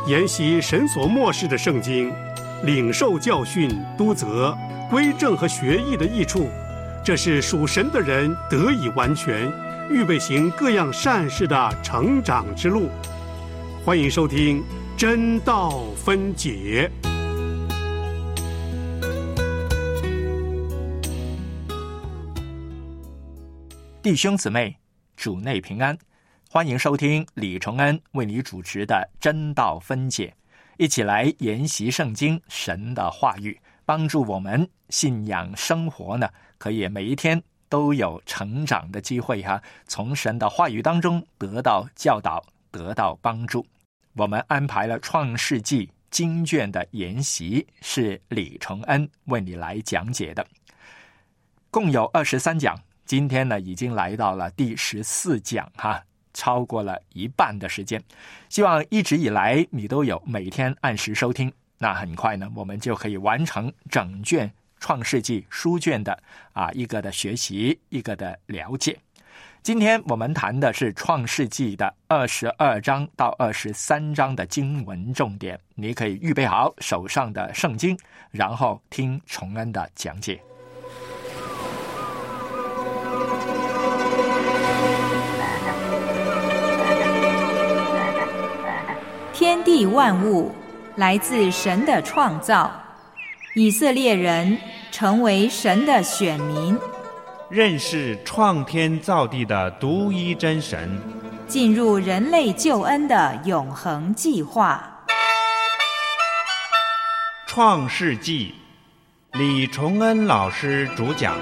研习神所默示的圣经，领受教训、督责、归正和学义的益处，这是属神的人得以完全，预备行各样善事的成长之路。欢迎收听真道分解。 弟兄姊妹，主内平安，欢迎收听李崇恩为你主持的真道分解，一起来研习圣经神的话语，帮助我们信仰生活呢，可以每一天都有成长的机会从神的话语当中得到教导，得到帮助。我们安排了创世纪经卷的研习，是李崇恩为你来讲解的，共有23讲，今天呢已经来到了第14讲超过了一半的时间。希望一直以来你都有每天按时收听，那很快呢我们就可以完成整卷创世纪书卷的一个的学习，一个的了解。今天我们谈的是创世纪的22章到23章的经文重点，你可以预备好手上的圣经，然后听崇恩的讲解。 天地万物来自神的创造，以色列人成为神的选民， 认识创天造地的独一真神， 进入人类救恩的永恒计划。 创世纪，李崇恩老师主讲。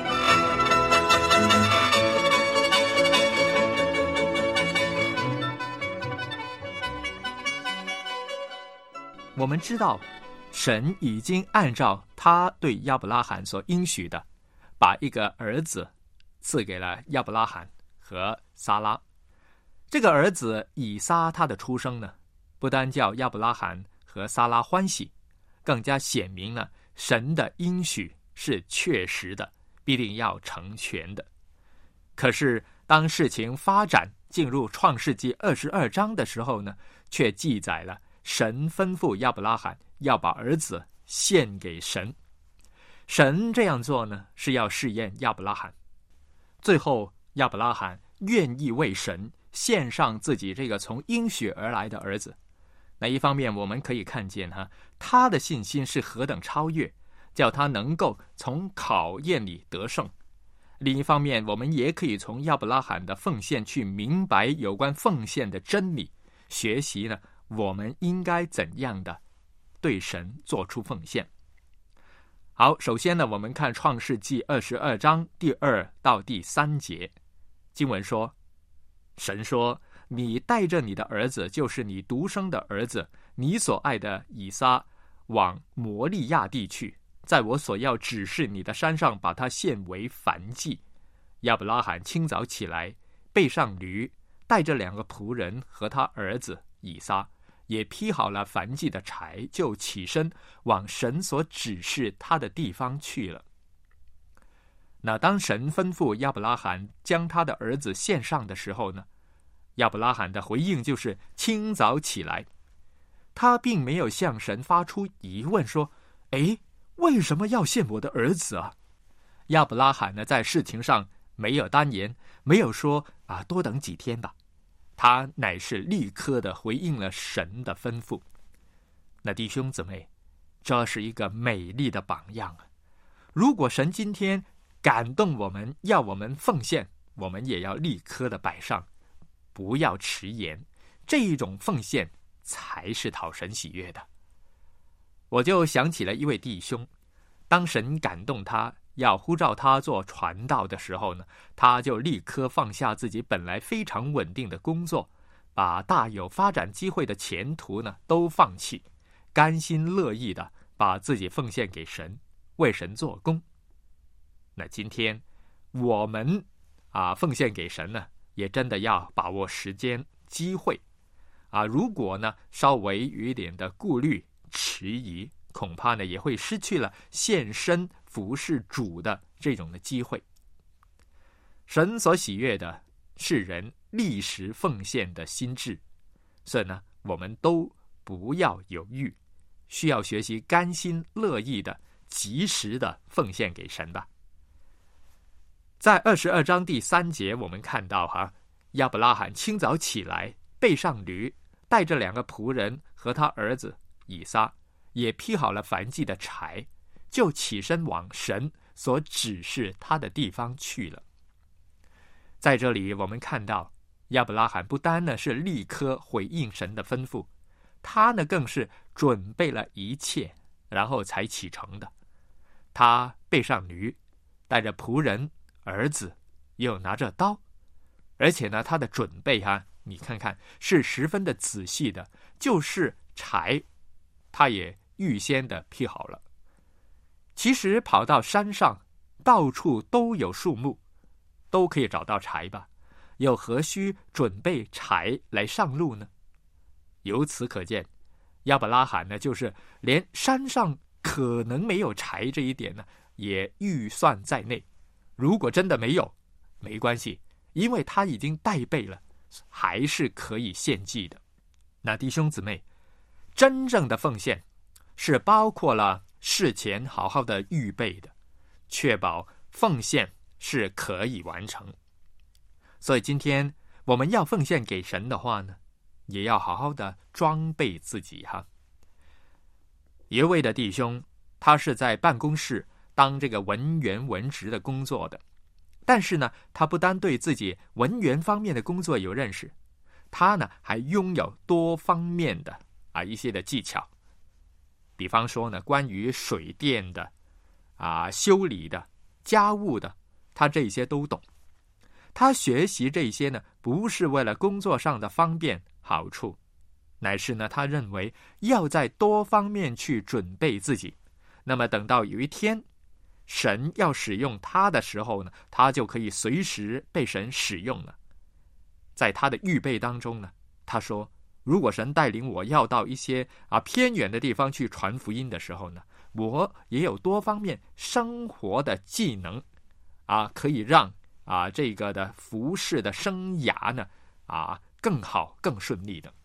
我们知道神已经按照他对亚伯拉罕所应许的，把一个儿子赐给了亚伯拉罕和撒拉。这个儿子以撒他的出生呢，不单叫亚伯拉罕和撒拉欢喜，更加显明了神的应许是确实的，必定要成全的。可是当事情发展进入创世纪22章的时候呢，却记载了神吩咐亚伯拉罕要把儿子献给神。神这样做呢，是要试验亚伯拉罕。最后亚伯拉罕愿意为神献上自己这个从应许而来的儿子。那一方面我们可以看见他的信心是何等超越，叫他能够从考验里得胜。另一方面我们也可以从亚伯拉罕的奉献去明白有关奉献的真理，学习呢我们应该怎样的对神做出奉献。好，首先呢我们看创世纪22章第2到第3节。经文说，神说，你带着你的儿子，就是你独生的儿子，你所爱的以撒，往摩利亚地去，在我所要指示你的山上把他献为燔祭。亚伯拉罕清早起来，背上驴，带着2个仆人和他儿子以撒，也劈好了燔祭的柴，就起身往神所指示他的地方去了。那当神吩咐亚伯拉罕将他的儿子献上的时候呢，亚伯拉罕的回应就是清早起来。他并没有向神发出疑问说，为什么要献我的儿子啊？亚伯拉罕呢，在事情上没有单言，没有说多等几天吧，他乃是立刻的回应了神的吩咐。那弟兄姊妹，这是一个美丽的榜样啊！如果神今天感动我们，要我们奉献，我们也要立刻的摆上，不要迟延，这一种奉献才是讨神喜悦的。我就想起了一位弟兄，当神感动他要呼召他做传道的时候呢，他就立刻放下自己本来非常稳定的工作，把大有发展机会的前途呢都放弃，甘心乐意的把自己奉献给神，为神做工。那今天我们奉献给神呢，也真的要把握时间机会如果呢稍微有一点的顾虑迟疑，恐怕呢也会失去了献身服侍主的这种的机会。神所喜悦的是人立时奉献的心志，所以呢我们都不要犹豫，需要学习甘心乐意的及时的奉献给神吧。在22章第3节，我们看到亚伯拉罕清早起来，背上驴，带着2个仆人和他儿子以撒，也劈好了燔祭的柴，就起身往神所指示他的地方去了。在这里我们看到亚伯拉罕不单呢是立刻回应神的吩咐，他呢更是准备了一切，然后才启程的。他背上驴，带着仆人、儿子，又拿着刀，而且呢他的准备你看看是十分的仔细的，就是柴他也预先的劈好了。其实跑到山上，到处都有树木，都可以找到柴吧，又何须准备柴来上路呢？由此可见，亚伯拉罕呢就是连山上可能没有柴这一点呢也预算在内。如果真的没有，没关系，因为他已经带备了，还是可以献祭的。那弟兄姊妹，真正的奉献是包括了事前好好的预备的，确保奉献是可以完成。所以今天我们要奉献给神的话呢，也要好好的装备自己一位的弟兄，他是在办公室当这个文员文职的工作的，但是呢他不单对自己文员方面的工作有认识，他呢还拥有多方面的一些的技巧。比方说呢，关于水电的修理的、家务的，他这些都懂。他学习这些呢，不是为了工作上的方便好处，乃是呢他认为要在多方面去准备自己，那么等到有一天神要使用他的时候呢，他就可以随时被神使用了。在他的预备当中呢，他说如果神带领我要到一些偏远的地方去传福音的时候呢，我也有多方面生活的技能可以让这个的服事的生涯呢更好更顺利的。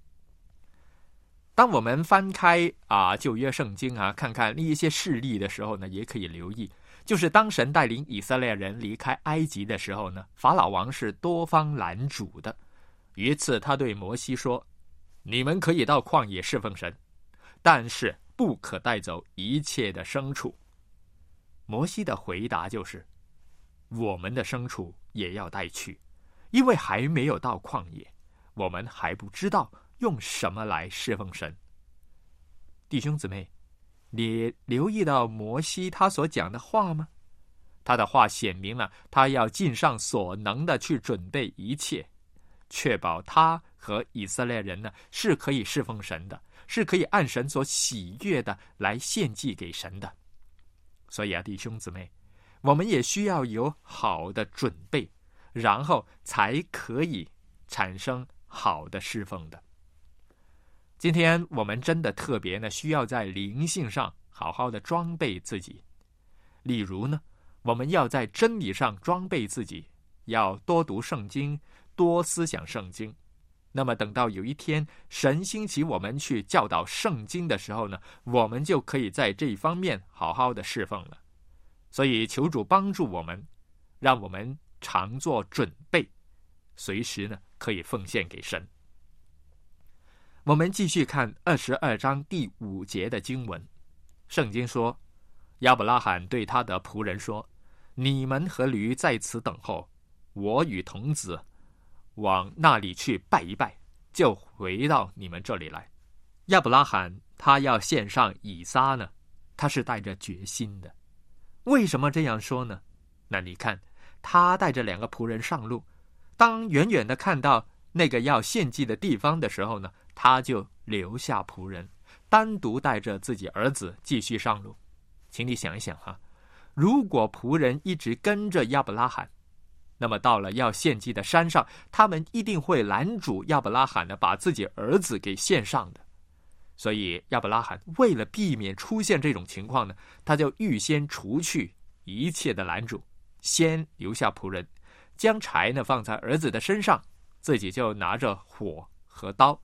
当我们翻开旧约圣经看看一些事例的时候呢，也可以留意，就是当神带领以色列人离开埃及的时候呢，法老王是多方拦阻的。有一次他对摩西说，你们可以到旷野侍奉神，但是不可带走一切的牲畜。摩西的回答就是，我们的牲畜也要带去，因为还没有到旷野，我们还不知道用什么来侍奉神。弟兄姊妹，你留意到摩西他所讲的话吗？他的话显明了他要尽上所能的去准备一切，确保他和以色列人呢是可以侍奉神的，是可以按神所喜悦的来献祭给神的。所以弟兄姊妹，我们也需要有好的准备，然后才可以产生好的侍奉的。今天我们真的特别呢，需要在灵性上好好的装备自己。例如呢，我们要在真理上装备自己，要多读圣经，多思想圣经。那么等到有一天神兴起我们去教导圣经的时候呢，我们就可以在这一方面好好的侍奉了。所以求主帮助我们，让我们常做准备，随时呢可以奉献给神。我们继续看22章第5节的经文。圣经说，亚伯拉罕对他的仆人说，你们和驴在此等候，我与童子往那里去拜一拜，就回到你们这里来。亚伯拉罕他要献上以撒呢，他是带着决心的。为什么这样说呢？那你看，他带着2个仆人上路，当远远的看到那个要献祭的地方的时候呢，他就留下仆人，单独带着自己儿子继续上路。请你想一想如果仆人一直跟着亚伯拉罕，那么到了要献祭的山上，他们一定会拦阻亚伯拉罕呢把自己儿子给献上的。所以亚伯拉罕为了避免出现这种情况呢，他就预先除去一切的拦阻，先留下仆人，将柴呢放在儿子的身上，自己就拿着火和刀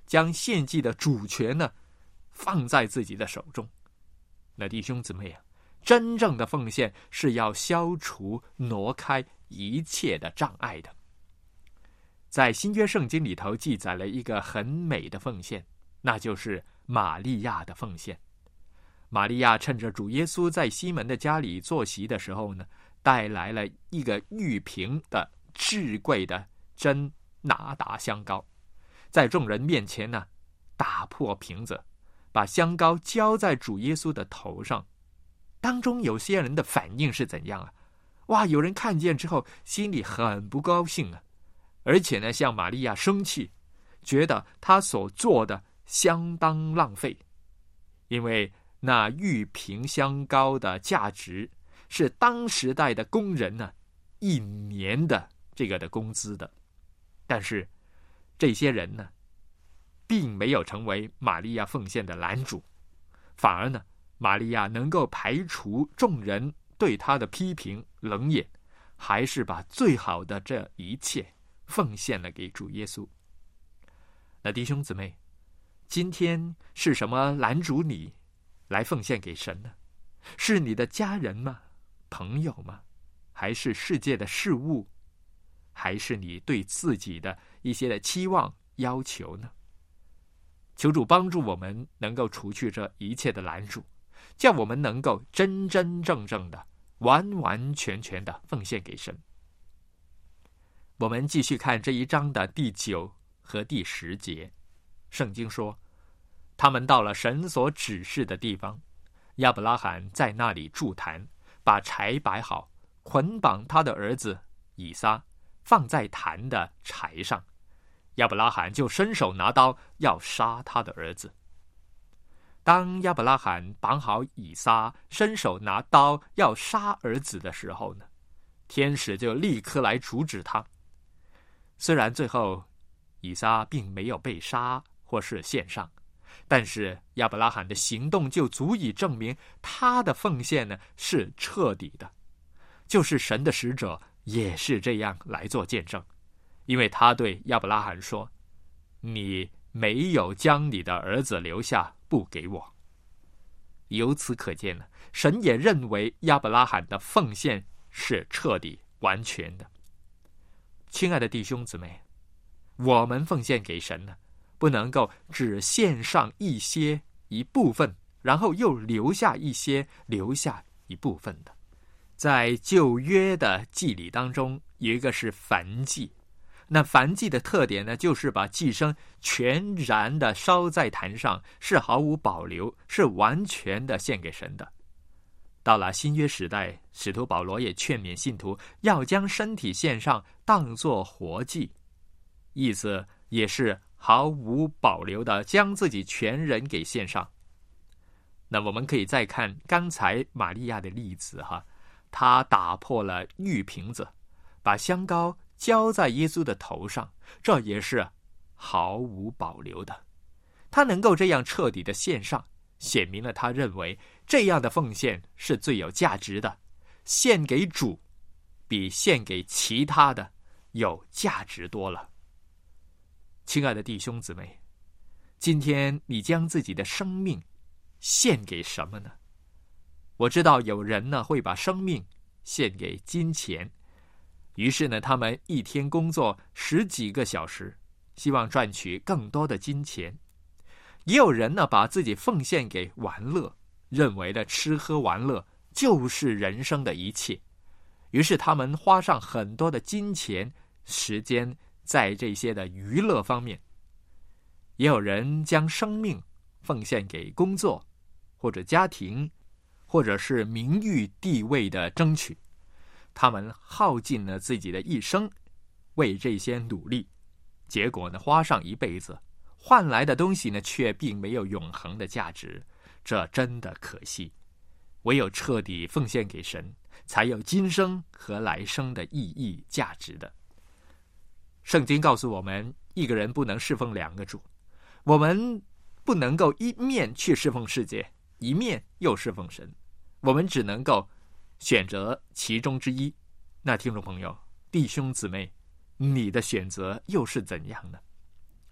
将献祭的主权呢放在自己的手中。那弟兄姊妹啊，真正的奉献是要消除挪开一切的障碍的。在新约圣经里头记载了一个很美的奉献，那就是玛利亚的奉献。玛利亚趁着主耶稣在西门的家里坐席的时候呢，带来了一个玉瓶的至贵的真拿达香膏，在众人面前呢，打破瓶子，把香膏浇在主耶稣的头上。当中有些人的反应是怎样啊？哇，有人看见之后心里很不高兴啊，而且呢向玛利亚生气，觉得他所做的相当浪费，因为那玉瓶香膏的价值是当时代的工人呢1年的这个的工资的。但是这些人呢并没有成为玛利亚奉献的拦阻，反而呢玛利亚能够排除众人对她的批评冷眼，还是把最好的这一切奉献了给主耶稣。那弟兄姊妹，今天是什么拦阻你来奉献给神呢？是你的家人吗？朋友吗？还是世界的事物？还是你对自己的一些的期望要求呢？求主帮助我们能够除去这一切的拦阻，叫我们能够真真正正的完完全全的奉献给神。我们继续看这一章的第9和第10节。圣经说，他们到了神所指示的地方，亚伯拉罕在那里筑坛，把柴摆好，捆绑他的儿子以撒，放在坛的柴上。亚伯拉罕就伸手拿刀要杀他的儿子。当亚伯拉罕绑好以撒，伸手拿刀要杀儿子的时候呢，天使就立刻来阻止他。虽然最后以撒并没有被杀或是献上，但是亚伯拉罕的行动就足以证明他的奉献呢是彻底的。就是神的使者也是这样来做见证，因为他对亚伯拉罕说，你没有将你的儿子留下不给我。由此可见呢，神也认为亚伯拉罕的奉献是彻底完全的。亲爱的弟兄姊妹，我们奉献给神呢，不能够只献上一部分，然后又留下一部分的。在旧约的祭礼当中，有一个是燔祭。那燔祭的特点呢，就是把祭牲全然的烧在坛上，是毫无保留，是完全的献给神的。到了新约时代，使徒保罗也劝勉信徒要将身体献上，当作活祭，意思也是毫无保留的将自己全人给献上。那我们可以再看刚才玛利亚的例子哈，她打破了玉瓶子，把香膏浇在耶稣的头上，这也是毫无保留的。他能够这样彻底的献上，显明了他认为这样的奉献是最有价值的，献给主比献给其他的有价值多了。亲爱的弟兄姊妹，今天你将自己的生命献给什么呢？我知道有人呢会把生命献给金钱，于是呢他们一天工作10几个小时，希望赚取更多的金钱。也有人呢把自己奉献给玩乐，认为的吃喝玩乐就是人生的一切，于是他们花上很多的金钱时间在这些的娱乐方面。也有人将生命奉献给工作或者家庭，或者是名誉地位的争取，他们耗尽了自己的一生为这些努力，结果呢花上一辈子，换来的东西呢却并没有永恒的价值，这真的可惜。唯有彻底奉献给神，才有今生和来生的意义价值的。圣经告诉我们，一个人不能侍奉2个主，我们不能够一面去侍奉世界，一面又侍奉神，我们只能够选择其中之一。那听众朋友、弟兄姊妹，你的选择又是怎样呢？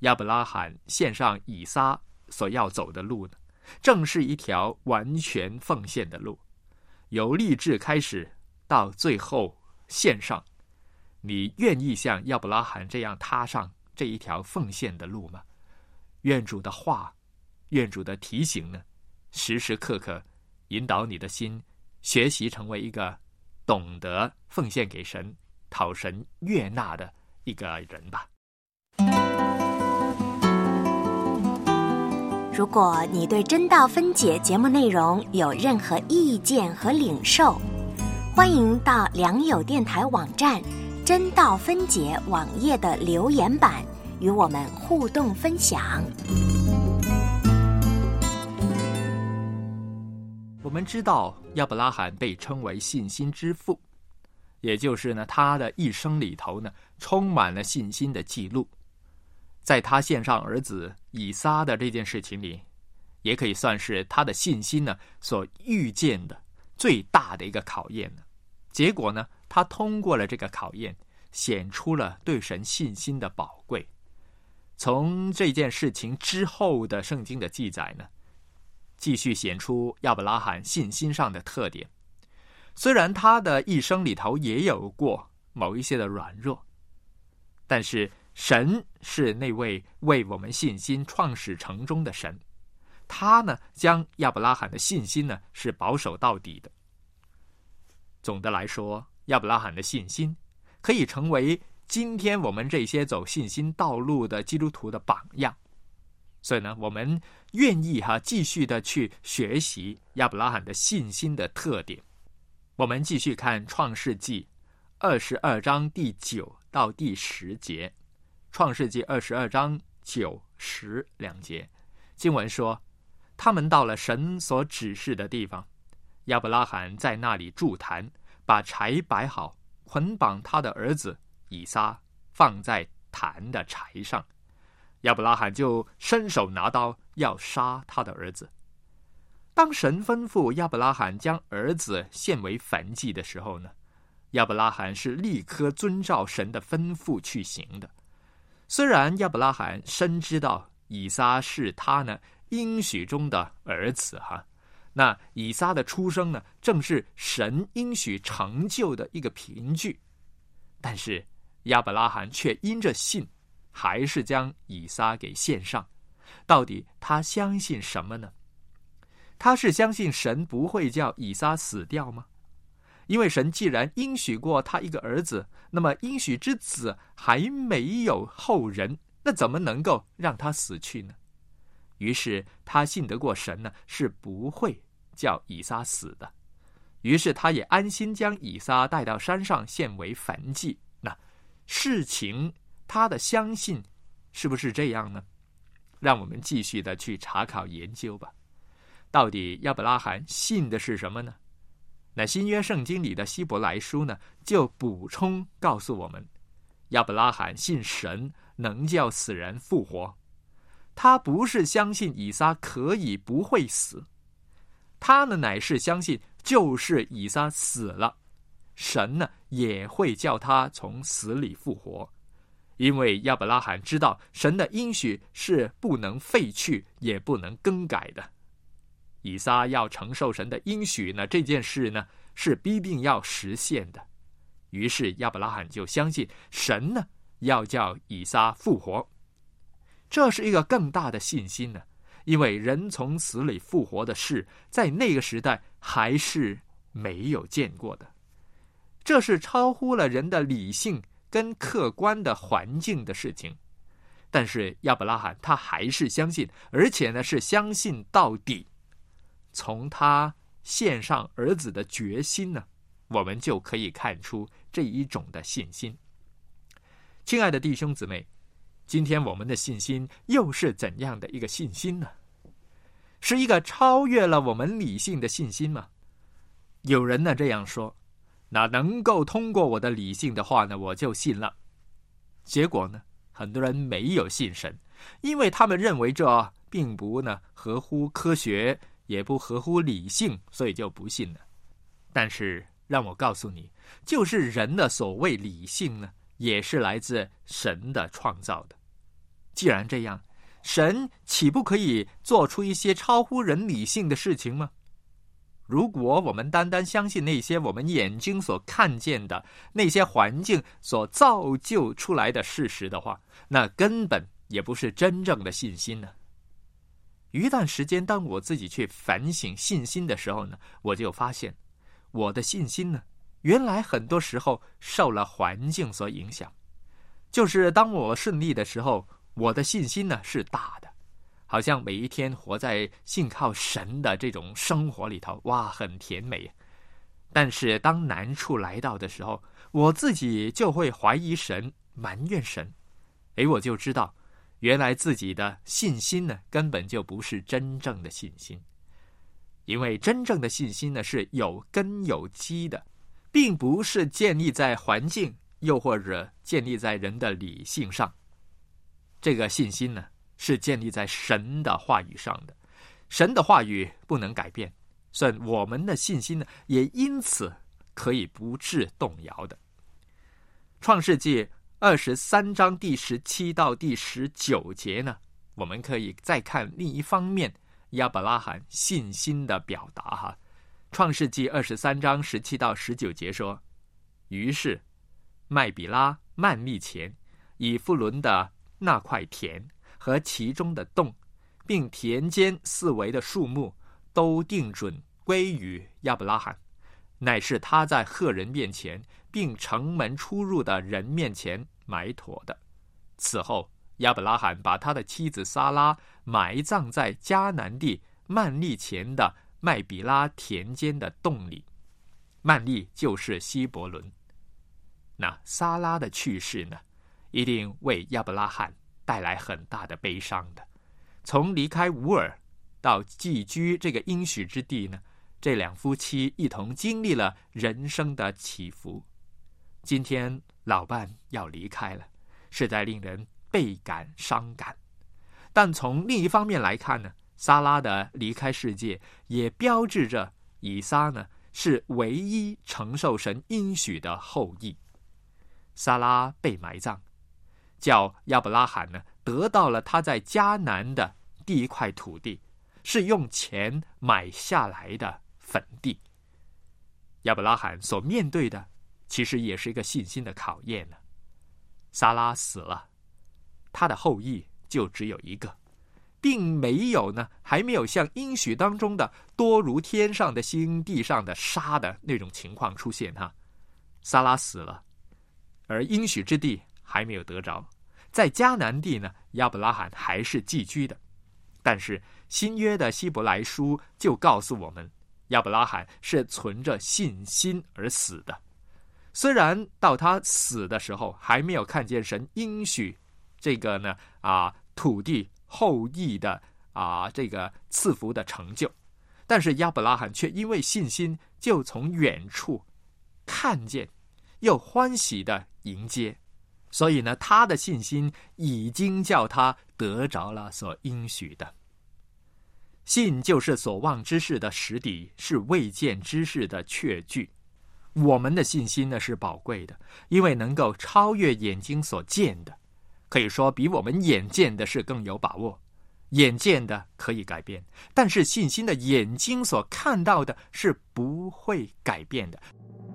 亚伯拉罕献上以撒所要走的路呢，正是一条完全奉献的路，由立志开始到最后献上。你愿意像亚伯拉罕这样踏上这一条奉献的路吗？愿主的话，愿主的提醒呢，时时刻刻引导你的心，学习成为一个懂得奉献给神、讨神悦纳的一个人吧。 如果你对真道分解节目内容有任何意见和领受，欢迎到良友电台网站真道分解网页的留言板与我们互动分享。 我们知道亚伯拉罕被称为信心之父，也就是呢，他的一生里头呢，充满了信心的记录。在他献上儿子以撒的这件事情里，也可以算是他的信心呢所遇见的最大的一个考验呢。结果呢，他通过了这个考验，显出了对神信心的宝贵。从这件事情之后的圣经的记载呢，继续显出亚伯拉罕信心上的特点。虽然他的一生里头也有过某一些的软弱，但是神是那位为我们信心创始成终的神，他呢将亚伯拉罕的信心呢是保守到底的。总的来说，亚伯拉罕的信心可以成为今天我们这些走信心道路的基督徒的榜样。所以呢，我们愿意继续的去学习亚伯拉罕的信心的特点。我们继续看创世纪22章第9到第10节。创世纪22章9、10两节，经文说，他们到了神所指示的地方，亚伯拉罕在那里筑坛，把柴摆好，捆绑他的儿子以撒，放在坛的柴上。亚伯拉罕就伸手拿刀要杀他的儿子。当神吩咐亚伯拉罕将儿子献为燔祭的时候呢，亚伯拉罕是立刻遵照神的吩咐去行的。虽然亚伯拉罕深知道以撒是他呢应许中的儿子那以撒的出生呢正是神应许成就的一个凭据，但是亚伯拉罕却因着信，还是将以撒给献上。到底他相信什么呢？他是相信神不会叫以撒死掉吗？因为神既然应许过他一个儿子，那么应许之子还没有后人，那怎么能够让他死去呢？于是他信得过神呢，是不会叫以撒死的。于是他也安心将以撒带到山上献为燔祭。那事情他的相信是不是这样呢？让我们继续的去查考研究吧。到底亚伯拉罕信的是什么呢？那新约圣经里的希伯来书呢，就补充告诉我们，亚伯拉罕信神能叫死人复活。他不是相信以撒可以不会死，他呢乃是相信，就是以撒死了，神呢也会叫他从死里复活。因为亚伯拉罕知道神的应许是不能废去也不能更改的。以撒要承受神的应许呢，这件事呢是必定要实现的。于是亚伯拉罕就相信神呢要叫以撒复活。这是一个更大的信心呢，因为人从死里复活的事在那个时代还是没有见过的。这是超乎了人的理性跟客观的环境的事情。但是亚伯拉罕他还是相信，而且呢是相信到底。从他献上儿子的决心呢，我们就可以看出这一种的信心。亲爱的弟兄姊妹，今天我们的信心又是怎样的一个信心呢？是一个超越了我们理性的信心吗？有人呢这样说，那能够通过我的理性的话呢，我就信了。结果呢，很多人没有信神，因为他们认为这并不呢合乎科学，也不合乎理性，所以就不信了。但是让我告诉你，就是人的所谓理性呢，也是来自神的创造的。 既然这样，神岂不可以做出一些超乎人理性的事情吗？如果我们单单相信那些我们眼睛所看见的那些环境所造就出来的事实的话，那根本也不是真正的信心呢。一段时间，当我自己去反省信心的时候呢，我就发现我的信心呢，原来很多时候受了环境所影响。就是当我顺利的时候，我的信心呢是大的，好像每一天活在信靠神的这种生活里头，哇，很甜美。但是当难处来到的时候，我自己就会怀疑神，埋怨神。我就知道原来自己的信心呢根本就不是真正的信心。因为真正的信心呢是有根有基的，并不是建立在环境又或者建立在人的理性上。这个信心呢是建立在神的话语上的，神的话语不能改变，所以我们的信心呢也因此可以不致动摇的。创世纪23章第17到第19节呢，我们可以再看另一方面亚伯拉罕信心的表达哈。创世纪23章17到19节说，于是麦比拉、曼利前、以弗伦的那块田和其中的洞，并田间四围的树木，都定准归于亚伯拉罕，乃是他在赫人面前并城门出入的人面前埋妥的。此后亚伯拉罕把他的妻子撒拉埋葬在迦南地曼利前的麦比拉田间的洞里，曼利就是希伯伦。那撒拉的去世呢，一定为亚伯拉罕带来很大的悲伤的。从离开乌尔到寄居这个应许之地呢，这两夫妻一同经历了人生的起伏。今天老伴要离开了，实在令人倍感伤感。但从另一方面来看呢，撒拉的离开世界也标志着以撒呢是唯一承受神应许的后裔。撒拉被埋葬，叫亚伯拉罕呢得到了他在迦南的第一块土地，是用钱买下来的坟地。亚伯拉罕所面对的其实也是一个信心的考验呢。撒拉死了，他的后裔就只有一个，并没有呢，还没有像应许当中的多如天上的星、地上的沙的那种情况出现哈。撒拉死了，而应许之地还没有得着。在迦南地呢，亚伯拉罕还是寄居的。但是新约的希伯来书就告诉我们，亚伯拉罕是存着信心而死的。虽然到他死的时候还没有看见神应许这个呢土地后裔的这个赐福的成就，但是亚伯拉罕却因为信心就从远处看见，又欢喜的迎接。所以呢，他的信心已经叫他得着了所应许的。信就是所望之事的实底，是未见之事的确据。我们的信心呢是宝贵的，因为能够超越眼睛所见的，可以说比我们眼见的是更有把握。眼见的可以改变，但是信心的眼睛所看到的是不会改变的。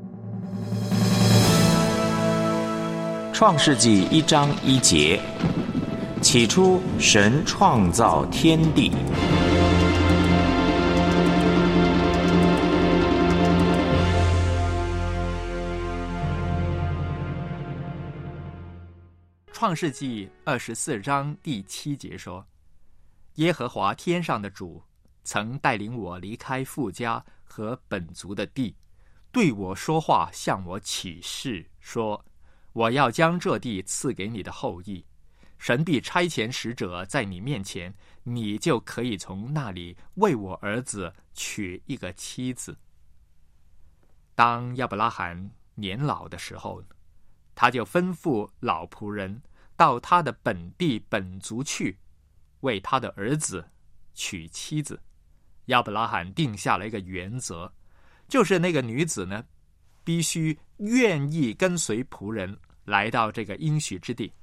创世纪1章1节，起初神创造天地。 创世纪24章第7节说，耶和华天上的主曾带领我离开父家和本族的地，对我说话，向我起誓说，我要将这地赐给你的后裔，神必差遣使者在你面前，你就可以从那里为我儿子娶一个妻子。当亚伯拉罕年老的时候，他就吩咐老仆人到他的本地本族去，为他的儿子娶妻子。亚伯拉罕定下了一个原则，就是那个女子呢，必须愿意跟随仆人来到这个应许之地。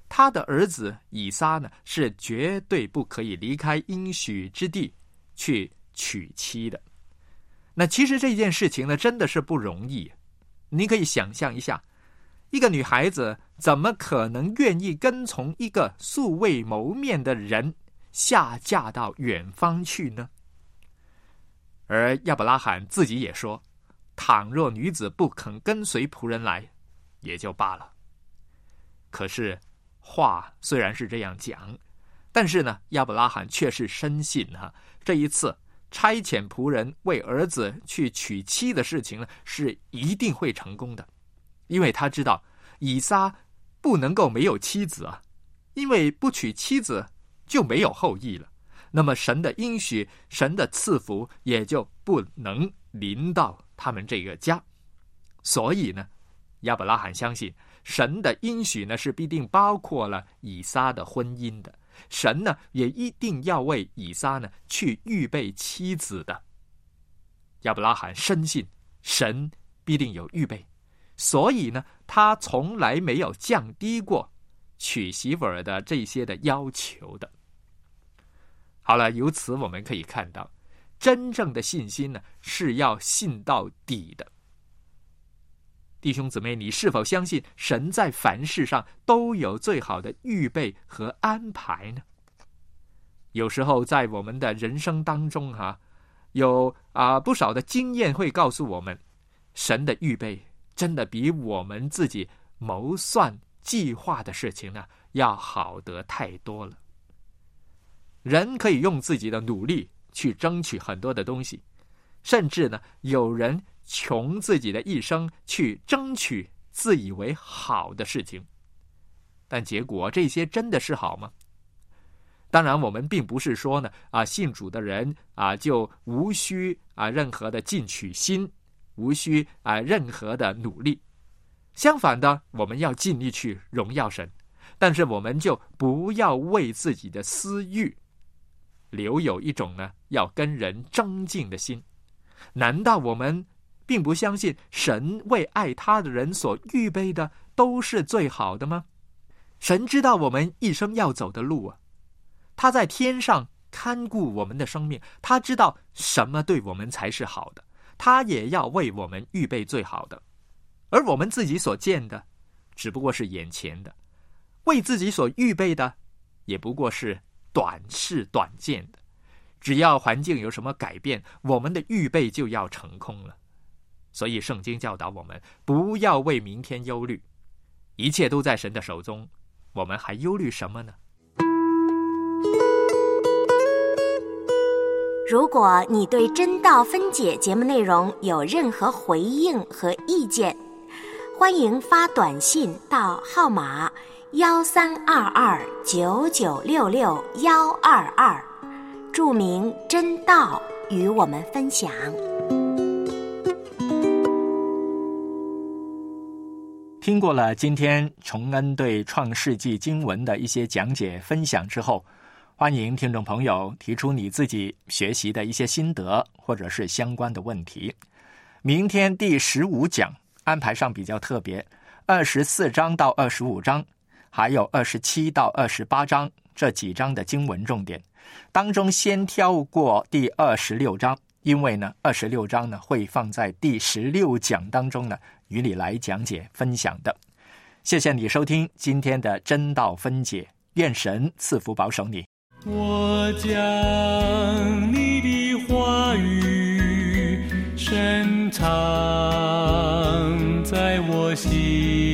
他的儿子以撒呢，是绝对不可以离开应许之地去娶妻的。那其实这件事情呢，真的是不容易。你可以想象一下，一个女孩子怎么可能愿意跟从一个素未谋面的人下嫁到远方去呢？而亚伯拉罕自己也说，倘若女子不肯跟随仆人来，也就罢了。可是话虽然是这样讲，但是呢，亚伯拉罕却是深信这一次差遣仆人为儿子去娶妻的事情呢，是一定会成功的。因为他知道以撒不能够没有妻子啊，因为不娶妻子就没有后裔了，那么神的应许，神的赐福也就不能临到他们这个家。所以呢，亚伯拉罕相信神的应许呢，是必定包括了以撒的婚姻的。神呢，也一定要为以撒呢去预备妻子的。亚伯拉罕深信神必定有预备，所以呢，他从来没有降低过娶媳妇儿的这些的要求的。好了，由此我们可以看到，真正的信心呢，是要信到底的。弟兄姊妹，你是否相信神在凡事上都有最好的预备和安排呢？有时候在我们的人生当中有不少的经验会告诉我们，神的预备真的比我们自己谋算计划的事情呢，要好得太多了。人可以用自己的努力去争取很多的东西，甚至呢，有人穷自己的一生去争取自以为好的事情，但结果这些真的是好吗？当然我们并不是说呢信主的人就无需任何的进取心，无需任何的努力。相反的，我们要尽力去荣耀神，但是我们就不要为自己的私欲留有一种呢要跟人争竞的心。难道我们并不相信神为爱他的人所预备的都是最好的吗？神知道我们一生要走的路他在天上看顾我们的生命，他知道什么对我们才是好的，他也要为我们预备最好的。而我们自己所见的只不过是眼前的，为自己所预备的也不过是短视短见的。只要环境有什么改变，我们的预备就要成空了。所以圣经教导我们不要为明天忧虑，一切都在神的手中，我们还忧虑什么呢？ 如果你对真道分解节目内容有任何回应和意见，欢迎发短信到号码1322996622，注明真道与我们分享。 听过了今天崇恩对创世纪经文的一些讲解分享之后，欢迎听众朋友提出你自己学习的一些心得或者是相关的问题。明天第15讲安排上比较特别，24章到25章还有27到28章这几章的经文重点当中，先挑过第26章，因为呢26章呢会放在第16讲当中呢与你来讲解分享的。谢谢你收听今天的真道分解，愿神赐福保守你。 我将你的话语深藏在我心。